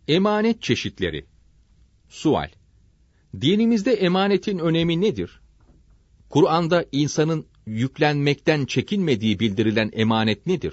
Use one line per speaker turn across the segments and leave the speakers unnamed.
Emanet çeşitleri. Sual: Dinimizde emanetin önemi nedir? Kur'an'da insanın yüklenmekten çekinmediği bildirilen emanet nedir?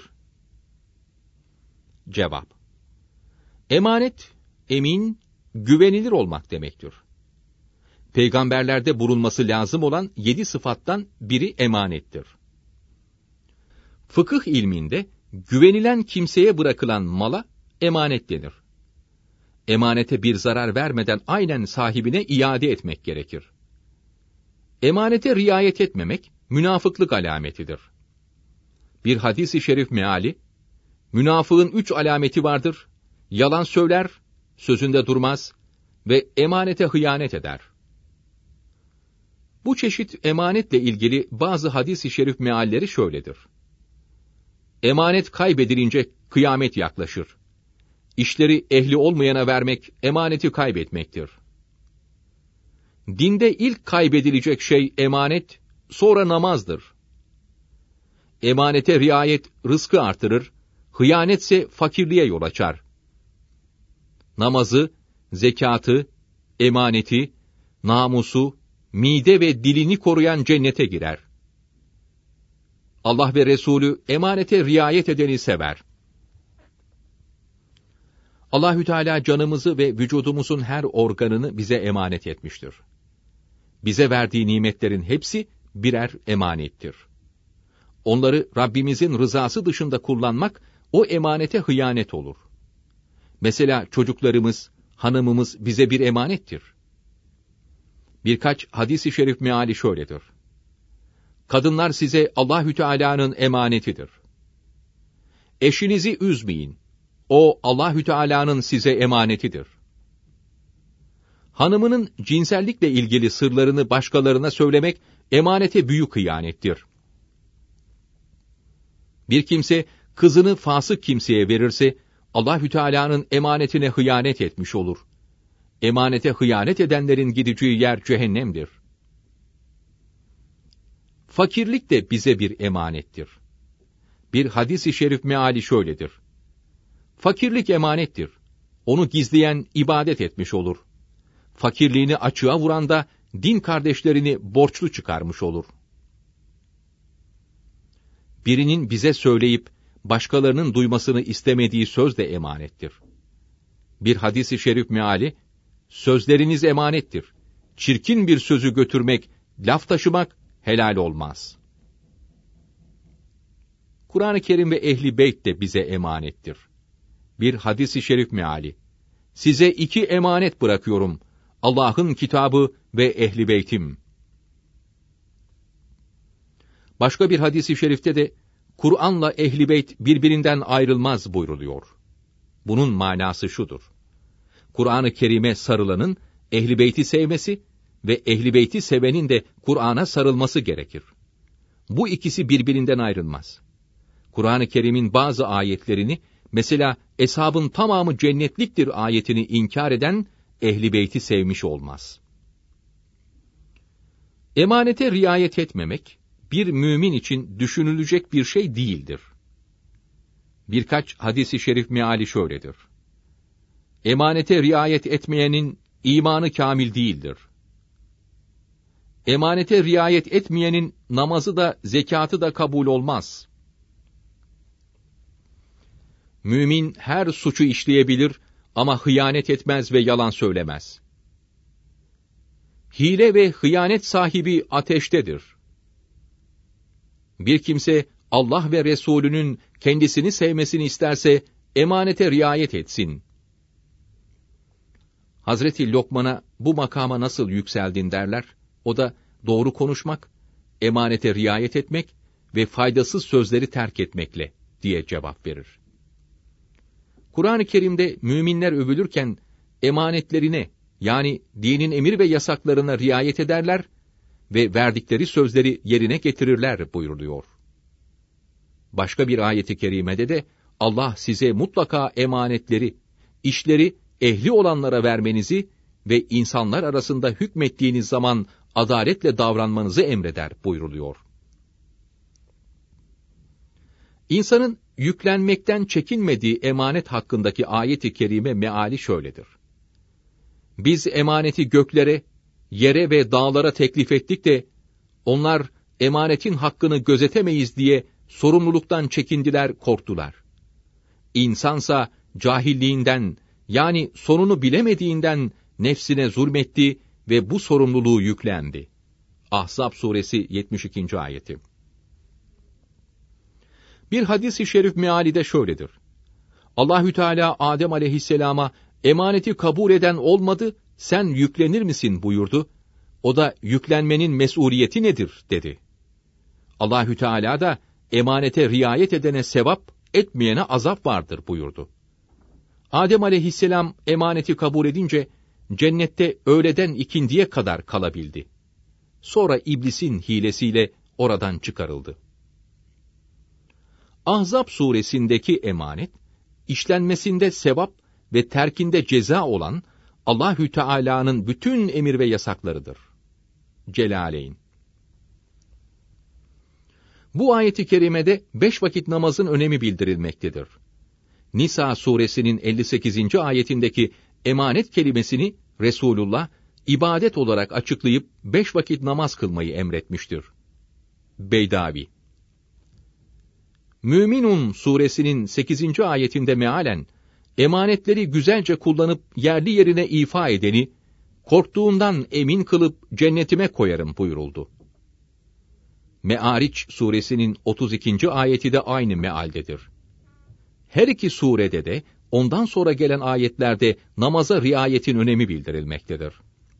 Cevap: Emanet, emin, güvenilir olmak demektir. Peygamberlerde bulunması lazım olan 7 sıfattan biri emanettir. Fıkıh ilminde güvenilen kimseye bırakılan mala emanet denir. Emanete bir zarar vermeden aynen sahibine iade etmek gerekir. Emanete riayet etmemek münafıklık alametidir. Bir hadis-i şerif meali, münafığın 3 alameti vardır: yalan söyler, sözünde durmaz ve emanete hıyanet eder. Bu çeşit emanetle ilgili bazı hadis-i şerif mealleri şöyledir: Emanet kaybedilince kıyamet yaklaşır. İşleri ehli olmayana vermek, emaneti kaybetmektir. Dinde ilk kaybedilecek şey emanet, sonra namazdır. Emanete riayet rızkı artırır, hıyanetse fakirliğe yol açar. Namazı, zekatı, emaneti, namusu, mide ve dilini koruyan cennete girer. Allah ve Resulü emanete riayet edeni sever. Allahü Teala canımızı ve vücudumuzun her organını bize emanet etmiştir. Bize verdiği nimetlerin hepsi birer emanettir. Onları Rabbimizin rızası dışında kullanmak, o emanete hıyanet olur. Mesela çocuklarımız, hanımımız bize bir emanettir. Birkaç hadis-i şerif meali şöyledir: Kadınlar size Allahü Teala'nın emanetidir. Eşinizi üzmeyin. O Allahü Teala'nın size emanetidir. Hanımının cinsellikle ilgili sırlarını başkalarına söylemek emanete büyük hıyanettir. Bir kimse kızını fasık kimseye verirse Allahü Teala'nın emanetine hıyanet etmiş olur. Emanete hıyanet edenlerin gideceği yer cehennemdir. Fakirlik de bize bir emanettir. Bir hadis-i şerif meali şöyledir: Fakirlik emanettir. Onu gizleyen ibadet etmiş olur. Fakirliğini açığa vuran da din kardeşlerini borçlu çıkarmış olur. Birinin bize söyleyip başkalarının duymasını istemediği söz de emanettir. Bir hadis-i şerif meali, sözleriniz emanettir. Çirkin bir sözü götürmek, laf taşımak helal olmaz. Kur'an-ı Kerim ve Ehl-i Beyt de bize emanettir. Bir hadis-i şerif meali, size 2 emanet bırakıyorum: Allah'ın kitabı ve Ehl-i Beytim. Başka bir hadis-i şerifte de Kur'an'la Ehl-i Beyt birbirinden ayrılmaz buyruluyor. Bunun manası şudur: Kur'an-ı Kerim'e sarılanın Ehl-i Beyt'i sevmesi ve Ehl-i Beyt'i sevenin de Kur'an'a sarılması gerekir. Bu ikisi birbirinden ayrılmaz. Kur'an-ı Kerim'in bazı ayetlerini, mesela eshabın tamamı cennetliktir ayetini inkar eden Ehl-i Beyt'i sevmiş olmaz. Emanete riayet etmemek, bir mümin için düşünülecek bir şey değildir. Birkaç hadis-i şerif meali şöyledir: Emanete riayet etmeyenin imanı kamil değildir. Emanete riayet etmeyenin namazı da zekatı da kabul olmaz. Mümin her suçu işleyebilir ama hıyanet etmez ve yalan söylemez. Hile ve hıyanet sahibi ateştedir. Bir kimse Allah ve Resulünün kendisini sevmesini isterse emanete riayet etsin. Hazreti Lokman'a bu makama nasıl yükseldin derler. O da doğru konuşmak, emanete riayet etmek ve faydasız sözleri terk etmekle diye cevap verir. Kur'an-ı Kerim'de müminler övülürken emanetlerine, yani dinin emir ve yasaklarına riayet ederler ve verdikleri sözleri yerine getirirler buyuruluyor. Başka bir ayet-i kerimede de Allah size mutlaka emanetleri, işleri ehli olanlara vermenizi ve insanlar arasında hükmettiğiniz zaman adaletle davranmanızı emreder buyuruluyor. İnsanın yüklenmekten çekinmediği emanet hakkındaki ayet-i kerime meali şöyledir. Biz emaneti göklere, yere ve dağlara teklif ettik de, onlar emanetin hakkını gözetemeyiz diye sorumluluktan çekindiler, korktular. İnsansa cahilliğinden, yani sonunu bilemediğinden nefsine zulmetti ve bu sorumluluğu yüklendi. Ahzab suresi 72. ayeti. Bir hadis-i şerif meali de şöyledir. Allahü Teala Adem aleyhisselama emaneti kabul eden olmadı, sen yüklenir misin buyurdu. O da yüklenmenin mesuliyeti nedir dedi. Allahü Teala da emanete riayet edene sevap, etmeyene azap vardır buyurdu. Adem aleyhisselam emaneti kabul edince cennette öğleden ikindiye kadar kalabildi. Sonra iblisin hilesiyle oradan çıkarıldı. Ahzab suresindeki emanet, işlenmesinde sevap ve terkinde ceza olan Allahü Teala'nın bütün emir ve yasaklarıdır. Celaleyn. Bu ayet-i kerimede 5 vakit namazın önemi bildirilmektedir. Nisa suresinin 58. ayetindeki emanet kelimesini Resulullah ibadet olarak açıklayıp 5 vakit namaz kılmayı emretmiştir. Beydavi. Müminun suresinin 8. ayetinde mealen, emanetleri güzelce kullanıp yerli yerine ifa edeni, korktuğundan emin kılıp cennetime koyarım buyuruldu. Me'ariç suresinin 32. ayeti de aynı mealdedir. Her iki surede de, ondan sonra gelen ayetlerde namaza riayetin önemi bildirilmektedir.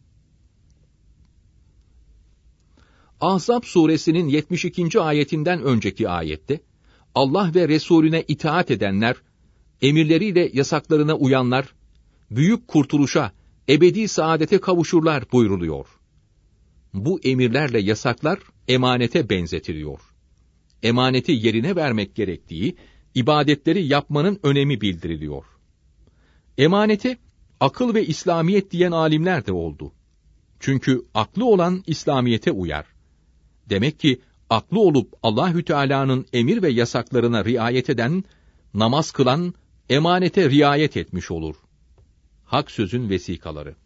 Ahzab suresinin 72. ayetinden önceki ayette, Allah ve Resulüne itaat edenler, emirleriyle yasaklarına uyanlar, büyük kurtuluşa, ebedi saadete kavuşurlar buyruluyor. Bu emirlerle yasaklar emanete benzetiliyor. Emaneti yerine vermek gerektiği, ibadetleri yapmanın önemi bildiriliyor. Emanete akıl ve İslamiyet diyen alimler de oldu. Çünkü aklı olan İslamiyete uyar. Demek ki aklı olup Allahü Teala'nın emir ve yasaklarına riayet eden, namaz kılan, emanete riayet etmiş olur. Hak sözün vesikaları.